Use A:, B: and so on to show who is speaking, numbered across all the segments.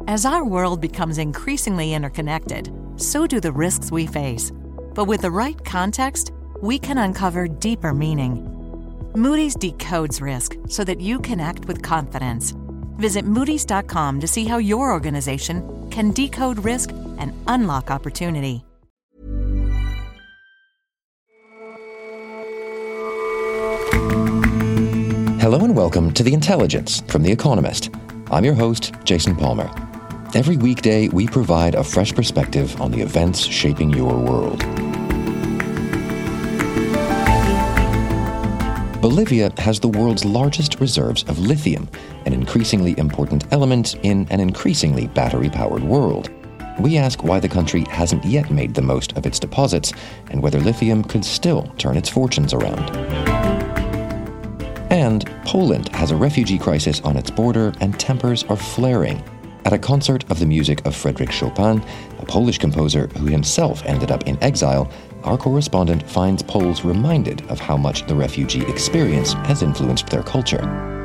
A: As our world becomes increasingly interconnected, so do the risks we face. But with the right context, we can uncover deeper meaning. Moody's decodes risk so that you can act with confidence. Visit Moody's.com to see how your organization can decode risk and unlock opportunity.
B: Hello and welcome to The Intelligence from The Economist. I'm your host, Jason Palmer. Every weekday, we provide a fresh perspective on the events shaping your world. Bolivia has the world's largest reserves of lithium, an increasingly important element in an increasingly battery-powered world. We ask why the country hasn't yet made the most of its deposits and whether lithium could still turn its fortunes around. And Poland has a refugee crisis on its border and tempers are flaring. At a concert of the music of Frédéric Chopin, a Polish composer who himself ended up in exile, our correspondent finds Poles reminded of how much the refugee experience has influenced their culture.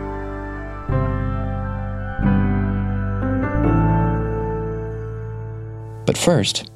B: But first,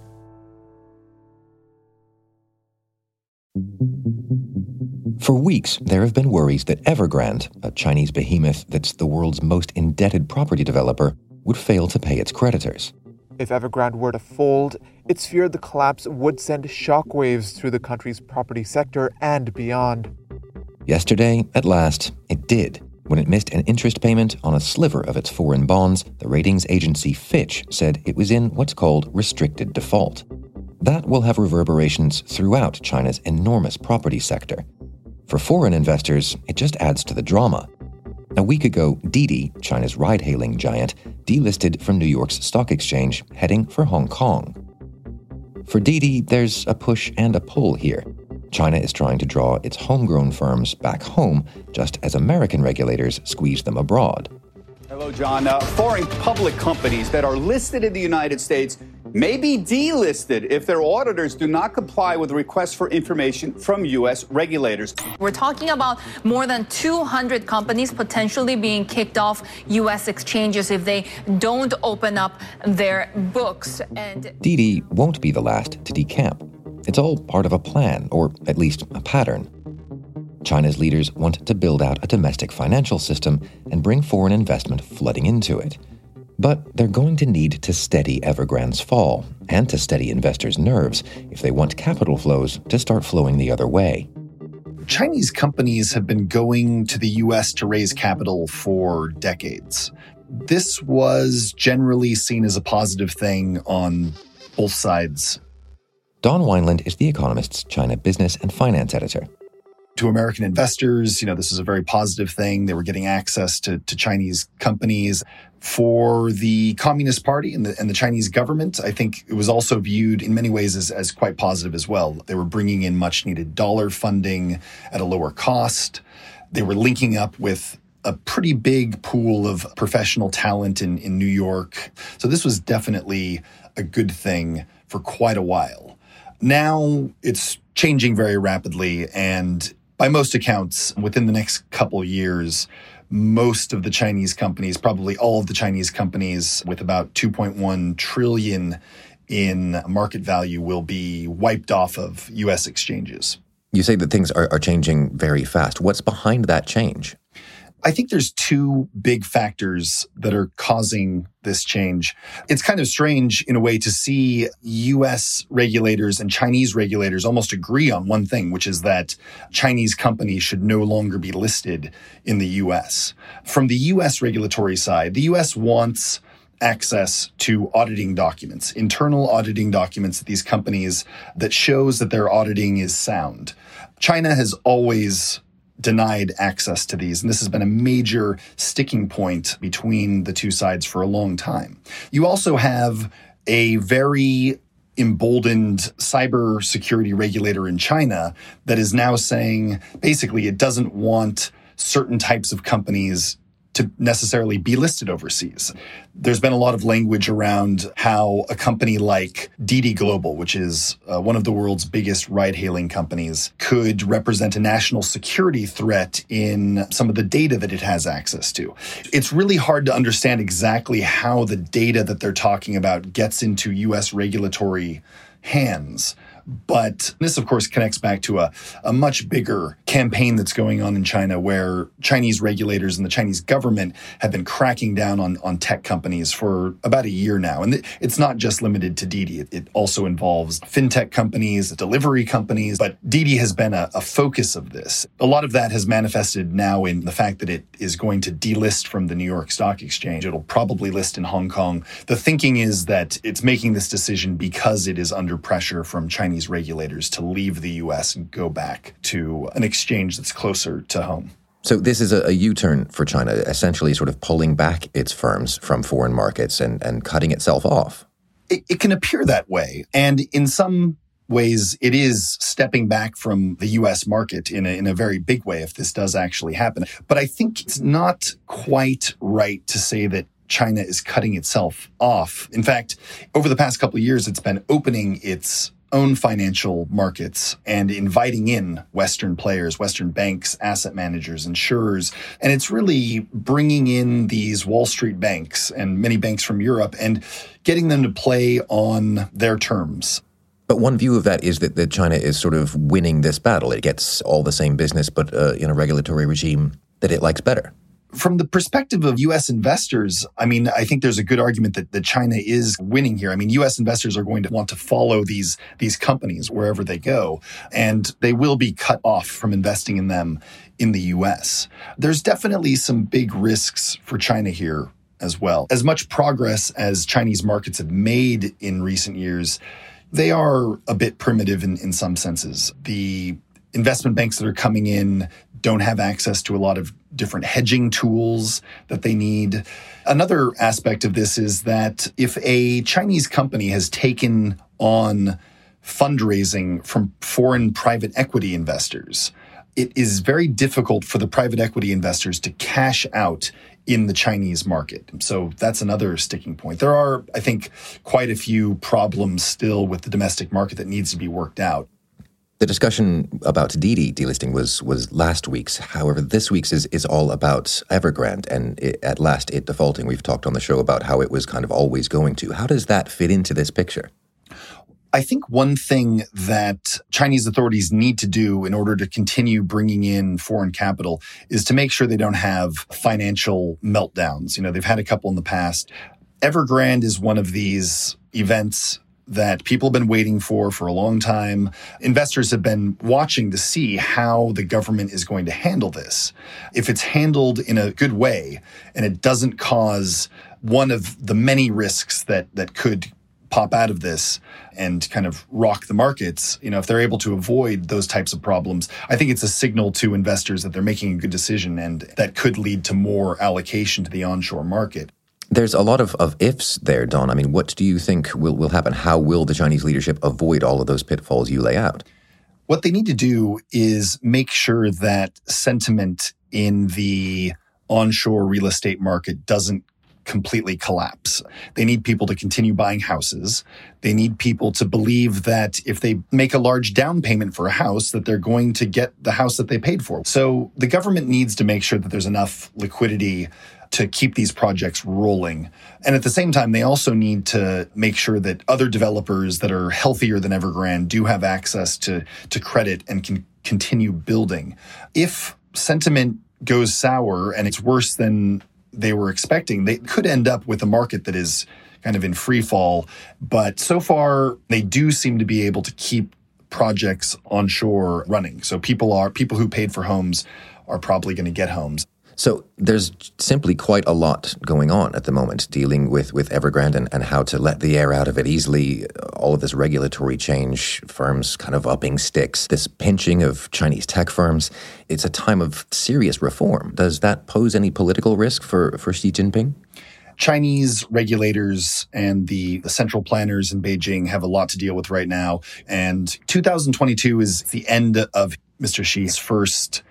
B: for weeks, there have been worries that Evergrande, a Chinese behemoth that's the world's most indebted property developer, would fail to pay its creditors.
C: If Evergrande were to fold, it's feared the collapse would send shockwaves through the country's property sector and beyond.
B: Yesterday, at last, it did. When it missed an interest payment on a sliver of its foreign bonds, the ratings agency Fitch said it was in what's called restricted default. That will have reverberations throughout China's enormous property sector. For foreign investors, it just adds to the drama. A week ago, Didi, China's ride-hailing giant, delisted from New York's stock exchange, heading for Hong Kong. For Didi, there's a push and a pull here. China is trying to draw its homegrown firms back home, just as American regulators squeeze them abroad.
D: Hello, John. Foreign public companies that are listed in the United States may be delisted if their auditors do not comply with requests for information from U.S. regulators.
E: We're talking about more than 200 companies potentially being kicked off U.S. exchanges if they don't open up their books. And
B: Didi won't be the last to decamp. It's all part of a plan, or at least a pattern. China's leaders want to build out a domestic financial system and bring foreign investment flooding into it. But they're going to need to steady Evergrande's fall and to steady investors' nerves if they want capital flows to start flowing the other way.
F: Chinese companies have been going to the U.S. to raise capital for decades. This was generally seen as a positive thing on both sides.
B: Don Wineland is The Economist's China business and finance editor.
F: To American investors, this is a very positive thing. They were getting access to Chinese companies. For the Communist Party and the Chinese government, I think it was also viewed in many ways as quite positive as well. They were bringing in much needed dollar funding at a lower cost. They were linking up with a pretty big pool of professional talent in New York. So this was definitely a good thing for quite a while. Now it's changing very rapidly, and by most accounts, within the next couple years, most of the Chinese companies, probably all of the Chinese companies with about 2.1 trillion in market value will be wiped off of U.S. exchanges.
B: You say that things are changing very fast. What's behind that change?
F: I think there's two big factors that are causing this change. It's kind of strange in a way to see U.S. regulators and Chinese regulators almost agree on one thing, which is that Chinese companies should no longer be listed in the U.S. From the U.S. regulatory side, the U.S. wants access to auditing documents, internal auditing documents at these companies that shows that their auditing is sound. China has always denied access to these, and this has been a major sticking point between the two sides for a long time. You also have a very emboldened cybersecurity regulator in China that is now saying basically it doesn't want certain types of companies to necessarily be listed overseas. There's been a lot of language around how a company like Didi Global, which is one of the world's biggest ride-hailing companies, could represent a national security threat in some of the data that it has access to. It's really hard to understand exactly how the data that they're talking about gets into U.S. regulatory hands. But this, of course, connects back to a much bigger campaign that's going on in China, where Chinese regulators and the Chinese government have been cracking down on tech companies for about a year now. And it's not just limited to Didi. It also involves fintech companies, delivery companies. But Didi has been a focus of this. A lot of that has manifested now in the fact that it is going to delist from the New York Stock Exchange. It'll probably list in Hong Kong. The thinking is that it's making this decision because it is under pressure from Chinese regulators to leave the U.S. and go back to an exchange that's closer to home.
B: So this is a U-turn for China, essentially sort of pulling back its firms from foreign markets and cutting itself off.
F: It can appear that way. And in some ways, it is stepping back from the U.S. market in a very big way if this does actually happen. But I think it's not quite right to say that China is cutting itself off. In fact, over the past couple of years, it's been opening its own financial markets and inviting in Western players, Western banks, asset managers, insurers. And it's really bringing in these Wall Street banks and many banks from Europe and getting them to play on their terms.
B: But one view of that is that China is sort of winning this battle. It gets all the same business, but in a regulatory regime that it likes better.
F: From the perspective of U.S. investors, I mean, I think there's a good argument that China is winning here. I mean, U.S. investors are going to want to follow these companies wherever they go, and they will be cut off from investing in them in the U.S. There's definitely some big risks for China here as well. As much progress as Chinese markets have made in recent years, they are a bit primitive in some senses. The investment banks that are coming in don't have access to a lot of different hedging tools that they need. Another aspect of this is that if a Chinese company has taken on fundraising from foreign private equity investors, it is very difficult for the private equity investors to cash out in the Chinese market. So that's another sticking point. There are, I think, quite a few problems still with the domestic market that needs to be worked out.
B: The discussion about Didi delisting was last week's. However, this week's is all about Evergrande and at last it defaulting. We've talked on the show about how it was kind of always going to. How does that fit into this picture?
F: I think one thing that Chinese authorities need to do in order to continue bringing in foreign capital is to make sure they don't have financial meltdowns. You know, they've had a couple in the past. Evergrande is one of these events that people have been waiting for a long time. Investors have been watching to see how the government is going to handle this. If it's handled in a good way and it doesn't cause one of the many risks that could pop out of this and kind of rock the markets, you know, if they're able to avoid those types of problems, I think it's a signal to investors that they're making a good decision and that could lead to more allocation to the onshore market.
B: There's a lot of ifs there, Don. I mean, what do you think will happen? How will the Chinese leadership avoid all of those pitfalls you lay out?
F: What they need to do is make sure that sentiment in the onshore real estate market doesn't completely collapse. They need people to continue buying houses. They need people to believe that if they make a large down payment for a house, that they're going to get the house that they paid for. So the government needs to make sure that there's enough liquidity to keep these projects rolling. And at the same time, they also need to make sure that other developers that are healthier than Evergrande do have access to credit and can continue building. If sentiment goes sour and it's worse than they were expecting, they could end up with a market that is kind of in free fall. But so far, they do seem to be able to keep projects onshore running. So people who paid for homes are probably going to get homes.
B: So there's simply quite a lot going on at the moment, dealing with Evergrande and how to let the air out of it easily, all of this regulatory change, firms kind of upping sticks, this pinching of Chinese tech firms. It's a time of serious reform. Does that pose any political risk for Xi Jinping?
F: Chinese regulators and the central planners in Beijing have a lot to deal with right now. And 2022 is the end of Mr. Xi's first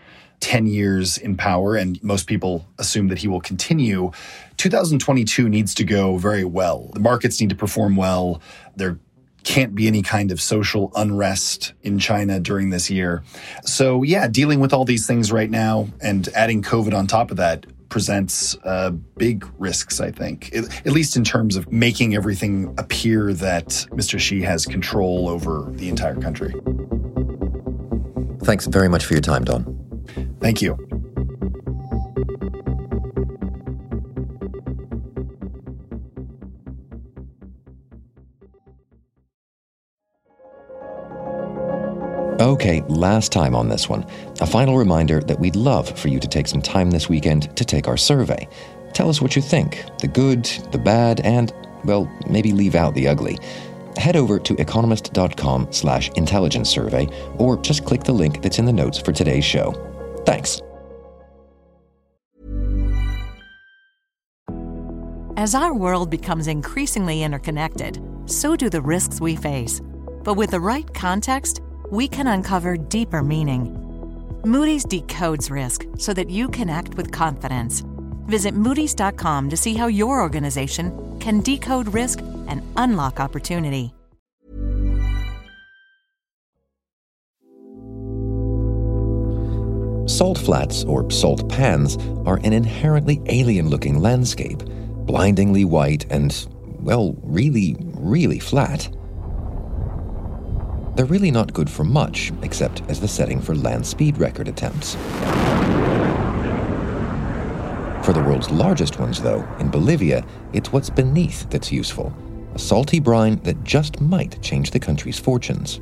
F: 10 years in power, and most people assume that he will continue. 2022 needs to go very well. The markets need to perform well. There can't be any kind of social unrest in China during this year. So yeah, dealing with all these things right now and adding COVID on top of that presents big risks, I think, at least in terms of making everything appear that Mr. Xi has control over the entire country.
B: Thanks very much for your time, Don.
F: Thank you.
B: Okay, last time on this one. A final reminder that we'd love for you to take some time this weekend to take our survey. Tell us what you think, the good, the bad, and, well, maybe leave out the ugly. Head over to economist.com/intelligence survey, or just click the link that's in the notes for today's show. Thanks.
A: As our world becomes increasingly interconnected, so do the risks we face. But with the right context, we can uncover deeper meaning. Moody's decodes risk so that you can act with confidence. Visit Moody's.com to see how your organization can decode risk and unlock opportunity.
B: Salt flats, or salt pans, are an inherently alien-looking landscape, blindingly white and, well, really, really flat. They're really not good for much, except as the setting for land speed record attempts. For the world's largest ones, though, in Bolivia, it's what's beneath that's useful. A salty brine that just might change the country's fortunes.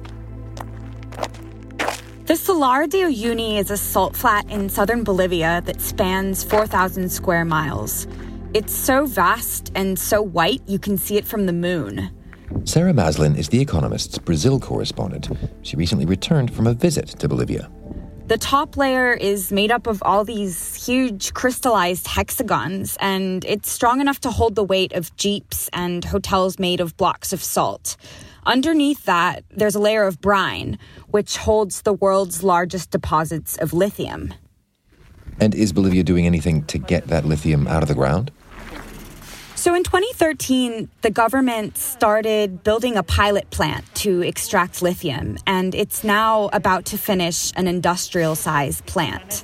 G: The Salar de Uyuni is a salt flat in southern Bolivia that spans 4,000 square miles. It's so vast and so white you can see it from the moon.
B: Sarah Maslin is The Economist's Brazil correspondent. She recently returned from a visit to Bolivia.
G: The top layer is made up of all these huge crystallized hexagons, and it's strong enough to hold the weight of jeeps and hotels made of blocks of salt. Underneath that, there's a layer of brine, which holds the world's largest deposits of lithium.
B: And is Bolivia doing anything to get that lithium out of the ground?
G: So in 2013, the government started building a pilot plant to extract lithium, and it's now about to finish an industrial-sized plant.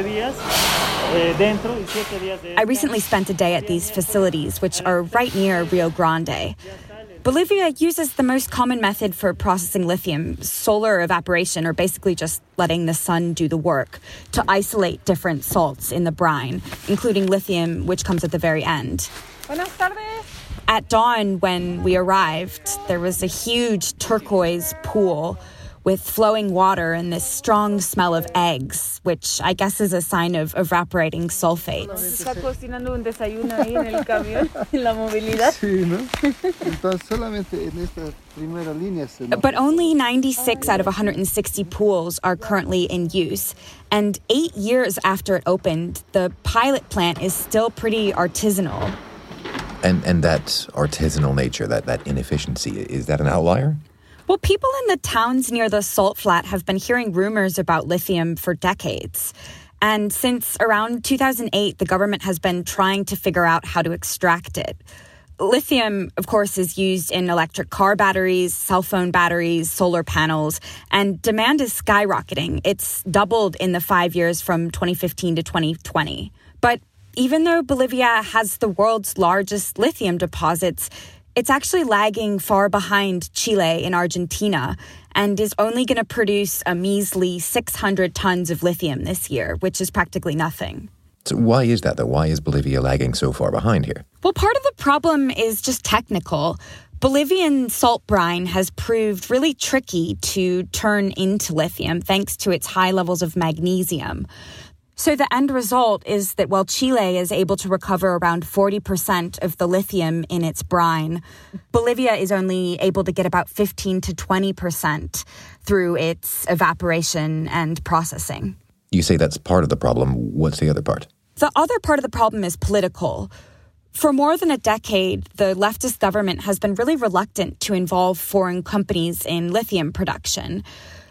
G: I recently spent a day at these facilities, which are right near Rio Grande. Bolivia uses the most common method for processing lithium, solar evaporation, or basically just letting the sun do the work, to isolate different salts in the brine, including lithium, which comes at the very end.
H: Buenas tardes.
G: At dawn, when we arrived, there was a huge turquoise pool with flowing water and this strong smell of eggs, which I guess is a sign of evaporating sulfates.
H: Está cocinando un desayuno ahí en el camión, en la movilidad.
I: Sí, ¿no? Entonces, solamente en esta primera línea se...
G: But only 96 out of 160 pools are currently in use. And 8 years after it opened, the pilot plant is still pretty artisanal.
B: And that artisanal nature, that inefficiency, is that an outlier?
G: Well, people in the towns near the salt flat have been hearing rumors about lithium for decades. And since around 2008, the government has been trying to figure out how to extract it. Lithium, of course, is used in electric car batteries, cell phone batteries, solar panels, and demand is skyrocketing. It's doubled in the 5 years from 2015 to 2020. But even though Bolivia has the world's largest lithium deposits, it's actually lagging far behind Chile in Argentina and is only going to produce a measly 600 tons of lithium this year, which is practically nothing.
B: So why is that, though? Why is Bolivia lagging so far behind here?
G: Well, part of the problem is just technical. Bolivian salt brine has proved really tricky to turn into lithium thanks to its high levels of magnesium. So the end result is that while Chile is able to recover around 40% of the lithium in its brine, Bolivia is only able to get about 15 to 20% through its evaporation and processing.
B: You say that's part of the problem. What's the other part?
G: The other part of the problem is political. For more than a decade, the leftist government has been really reluctant to involve foreign companies in lithium production.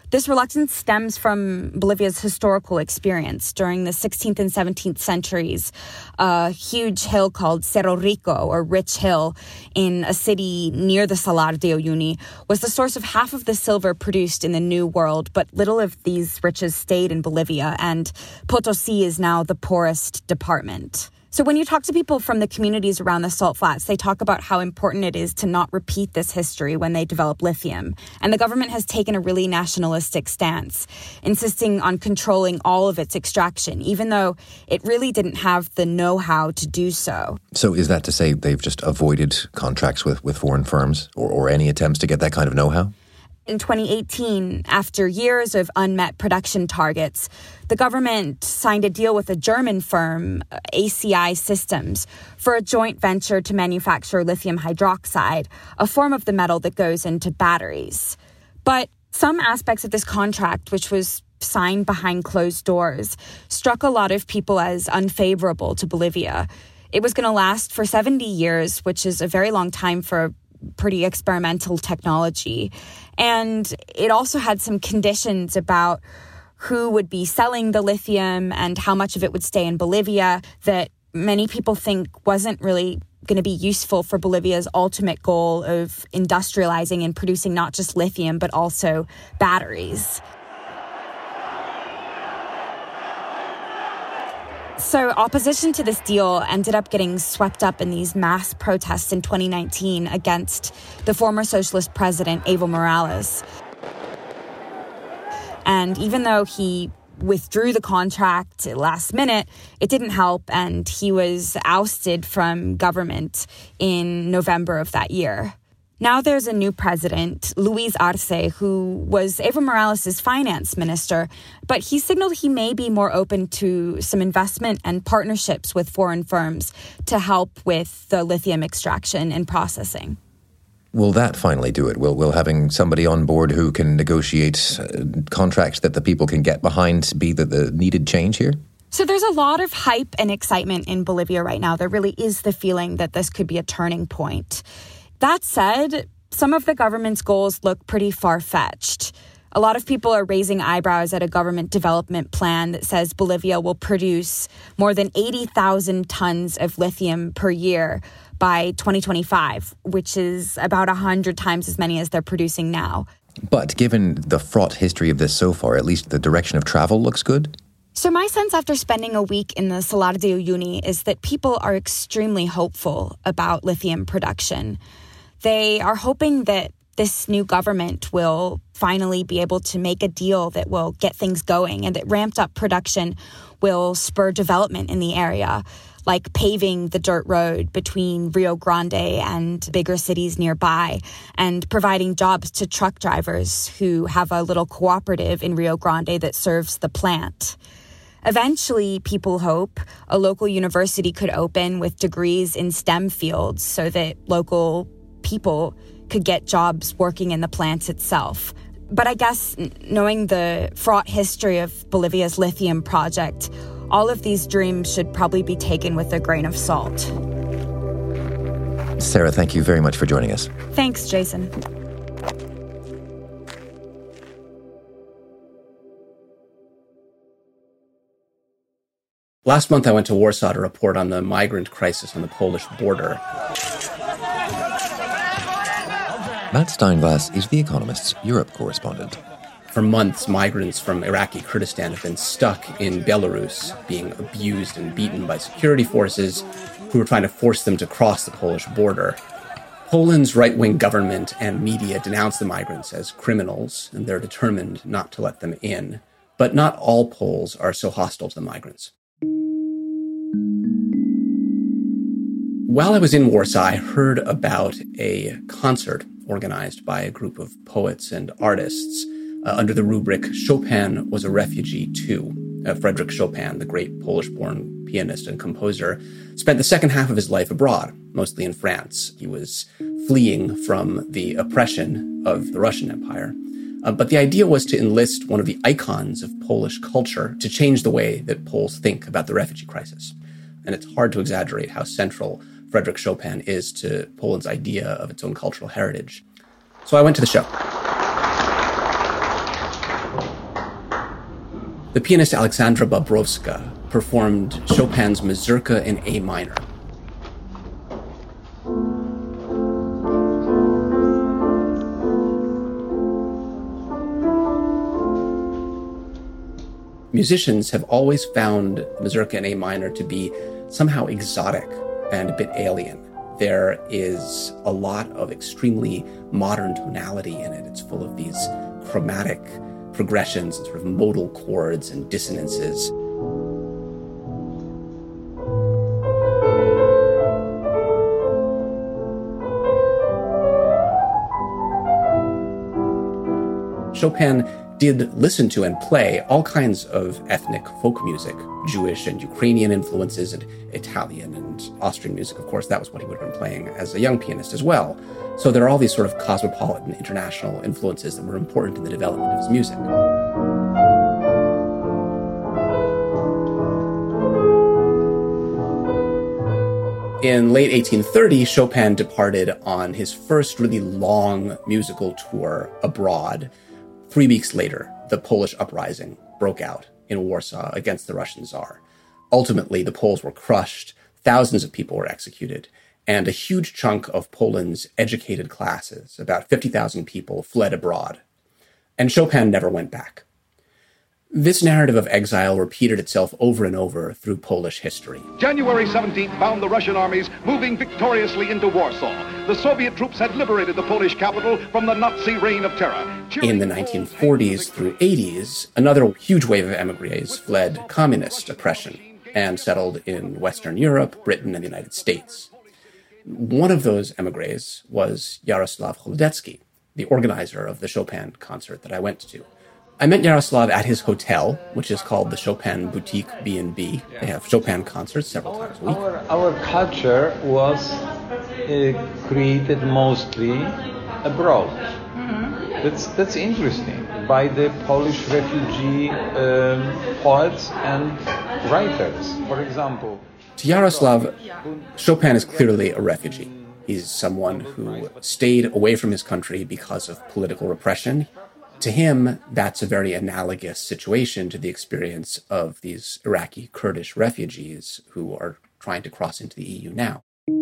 G: This reluctance stems from Bolivia's historical experience. During the 16th and 17th centuries, a huge hill called Cerro Rico, or Rich Hill, in a city near the Salar de Uyuni, was the source of half of the silver produced in the New World, but little of these riches stayed in Bolivia, and Potosí is now the poorest department. So when you talk to people from the communities around the salt flats, they talk about how important it is to not repeat this history when they develop lithium. And the government has taken a really nationalistic stance, insisting on controlling all of its extraction, even though it really didn't have the know-how to do so.
B: So is that to say they've just avoided contracts with foreign firms or any attempts to get that kind of know-how?
G: In 2018, after years of unmet production targets, the government signed a deal with a German firm, ACI Systems, for a joint venture to manufacture lithium hydroxide, a form of the metal that goes into batteries. But some aspects of this contract, which was signed behind closed doors, struck a lot of people as unfavorable to Bolivia. It was going to last for 70 years, which is a very long time for pretty experimental technology. And it also had some conditions about who would be selling the lithium and how much of it would stay in Bolivia that many people think wasn't really going to be useful for Bolivia's ultimate goal of industrializing and producing not just lithium, but also batteries. So opposition to this deal ended up getting swept up in these mass protests in 2019 against the former socialist president, Evo Morales. And even though he withdrew the contract last minute, it didn't help, and he was ousted from government in November of that year. Now there's a new president, Luis Arce, who was Evo Morales' finance minister, but he signaled he may be more open to some investment and partnerships with foreign firms to help with the lithium extraction and processing.
B: Will that finally do it? Will having somebody on board who can negotiate contracts that the people can get behind be the needed change here?
G: So there's a lot of hype and excitement in Bolivia right now. There really is the feeling that this could be a turning point. That said, some of the government's goals look pretty far-fetched. A lot of people are raising eyebrows at a government development plan that says Bolivia will produce more than 80,000 tons of lithium per year by 2025, which is about 100 times as many as they're producing now.
B: But given the fraught history of this so far, at least the direction of travel looks good?
G: So my sense after spending a week in the Salar de Uyuni is that people are extremely hopeful about lithium production. They are hoping that this new government will finally be able to make a deal that will get things going and that ramped up production will spur development in the area, like paving the dirt road between Rio Grande and bigger cities nearby and providing jobs to truck drivers who have a little cooperative in Rio Grande that serves the plant. Eventually, people hope a local university could open with degrees in STEM fields so that local people could get jobs working in the plant itself. But I guess knowing the fraught history of Bolivia's lithium project, all of these dreams should probably be taken with a grain of salt.
B: Sarah, thank you very much for joining us.
G: Thanks, Jason.
J: Last month, I went to Warsaw to report on the migrant crisis on the Polish border.
B: Matt Steinglass is The Economist's Europe correspondent.
J: For months, migrants from Iraqi Kurdistan have been stuck in Belarus, being abused and beaten by security forces who are trying to force them to cross the Polish border. Poland's right-wing government and media denounce the migrants as criminals, and they're determined not to let them in. But not all Poles are so hostile to the migrants. While I was in Warsaw, I heard about a concert organized by a group of poets and artists under the rubric Chopin Was a Refugee Too. Frédéric Chopin, the great Polish-born pianist and composer, spent the second half of his life abroad, mostly in France. He was fleeing from the oppression of the Russian Empire. But the idea was to enlist one of the icons of Polish culture to change the way that Poles think about the refugee crisis. And it's hard to exaggerate how central Frédéric Chopin is to Poland's idea of its own cultural heritage. So I went to the show. the pianist Alexandra Bobrovska performed Chopin's Mazurka in A minor. Musicians have always found Mazurka in A minor to be somehow exotic and a bit alien. There is a lot of extremely modern tonality in it. It's full of these chromatic progressions and sort of modal chords and dissonances. Chopin did listen to and play all kinds of ethnic folk music, Jewish and Ukrainian influences, and Italian and Austrian music. Of course, that was what he would have been playing as a young pianist as well. So there are all these sort of cosmopolitan international influences that were important in the development of his music. In late 1830, Chopin departed on his first really long musical tour abroad. 3 weeks later, the Polish uprising broke out in Warsaw against the Russian Tsar. Ultimately, the Poles were crushed, thousands of people were executed, and a huge chunk of Poland's educated classes, about 50,000 people, fled abroad. And Chopin never went back. This narrative of exile repeated itself over and over through Polish history.
K: January 17th found the Russian armies moving victoriously into Warsaw. The Soviet troops had liberated the Polish capital from the Nazi reign of terror.
J: In the 1940s through 80s, another huge wave of emigres fled communist oppression and settled in Western Europe, Britain, and the United States. One of those emigres was Yaroslav Holodecki, the organizer of the Chopin concert that I went to. I met Yaroslav at his hotel, which is called the Chopin Boutique B&B. They have Chopin concerts several times a week.
L: Our culture was created mostly abroad. That's interesting, by the Polish refugee poets and writers, for example.
J: To Yaroslav, Chopin is clearly a refugee. He's someone who stayed away from his country because of political repression. To him, that's a very analogous situation to the experience of these Iraqi Kurdish refugees who are trying to cross into the EU now.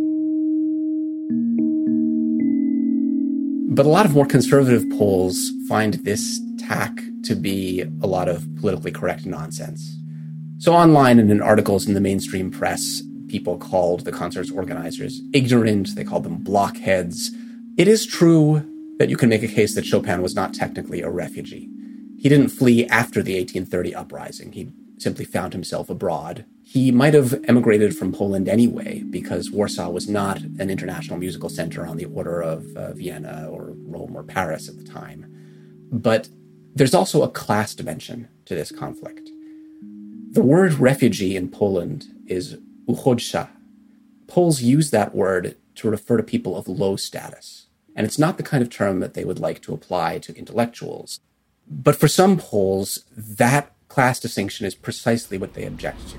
J: But a lot of more conservative Poles find this tack to be a lot of politically correct nonsense. So online and in articles in the mainstream press, people called the concert's organizers ignorant, they called them blockheads. It is true that you can make a case that Chopin was not technically a refugee. He didn't flee after the 1830 uprising. He simply found himself abroad. He might have emigrated from Poland anyway, because Warsaw was not an international musical center on the order of Vienna or Rome or Paris at the time. But there's also a class dimension to this conflict. The word refugee in Poland is uchodźca. Poles use that word to refer to people of low status. And it's not the kind of term that they would like to apply to intellectuals. But for some Poles, that class distinction is precisely what they object to.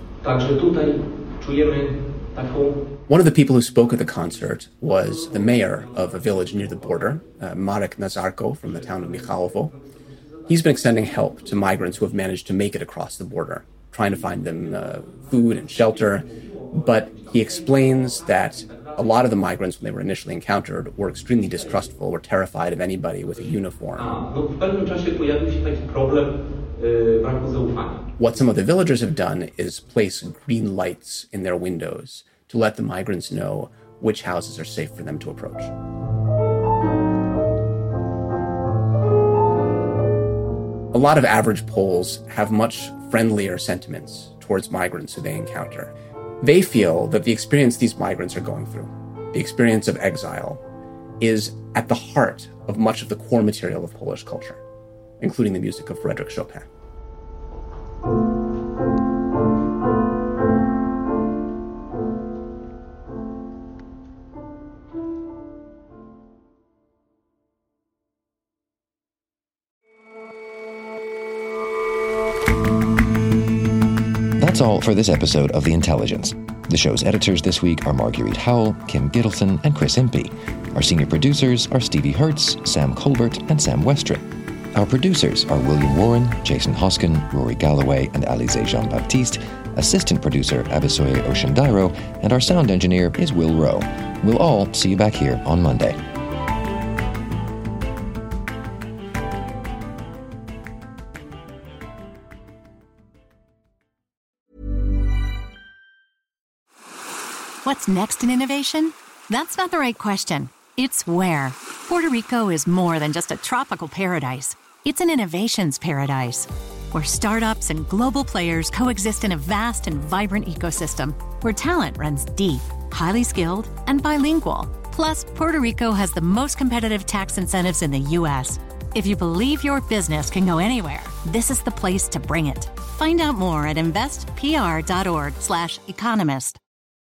J: One of the people who spoke at the concert was the mayor of a village near the border, Marek Nazarko from the town of Michalovo. He's been extending help to migrants who have managed to make it across the border, trying to find them food and shelter. But he explains that a lot of the migrants, when they were initially encountered, were extremely distrustful, were terrified of anybody with a uniform. What some of the villagers have done is place green lights in their windows to let the migrants know which houses are safe for them to approach. A lot of average Poles have much friendlier sentiments towards migrants who they encounter. They feel that the experience these migrants are going through, the experience of exile, is at the heart of much of the core material of Polish culture, including the music of Frédéric Chopin.
B: That's all for this episode of The Intelligence. The show's editors this week are Marguerite Howell, Kim Gittleson, and Chris Impey. Our senior producers are Stevie Hertz, Sam Colbert, and Sam Westron. Our producers are William Warren, Jason Hoskin, Rory Galloway, and Alize Jean-Baptiste. Assistant producer Abisoye Oshindairo, and our sound engineer is Will Rowe. We'll all see you back here on Monday.
A: What's next in innovation? That's not the right question. It's where. Puerto Rico is more than just a tropical paradise. It's an innovations paradise, where startups and global players coexist in a vast and vibrant ecosystem, where talent runs deep, highly skilled, and bilingual. Plus, Puerto Rico has the most competitive tax incentives in the U.S. If you believe your business can go anywhere, this is the place to bring it. Find out more at investpr.org/economist.